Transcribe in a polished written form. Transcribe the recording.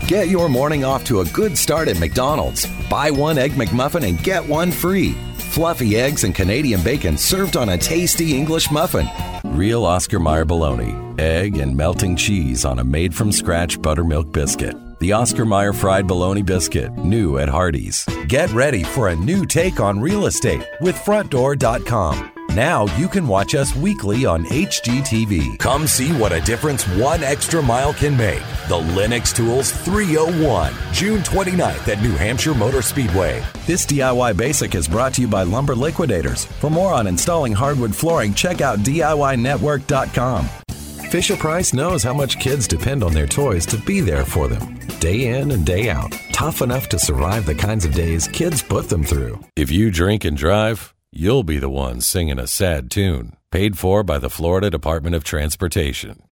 Get your morning off to a good start at McDonald's. Buy one Egg McMuffin and get one free. Fluffy eggs and Canadian bacon served on a tasty English muffin. Real Oscar Mayer bologna, egg, and melting cheese on a made-from-scratch buttermilk biscuit. The Oscar Mayer fried bologna biscuit, new at Hardee's. Get ready for a new take on real estate with FrontDoor.com. Now you can watch us weekly on HGTV. Come see what a difference one extra mile can make. The Lennox Tools 301, June 29th at New Hampshire Motor Speedway. This DIY Basic is brought to you by Lumber Liquidators. For more on installing hardwood flooring, check out DIYnetwork.com. Fisher-Price knows how much kids depend on their toys to be there for them, day in and day out. Tough enough to survive the kinds of days kids put them through. If you drink and drive, you'll be the one singing a sad tune. Paid for by the Florida Department of Transportation.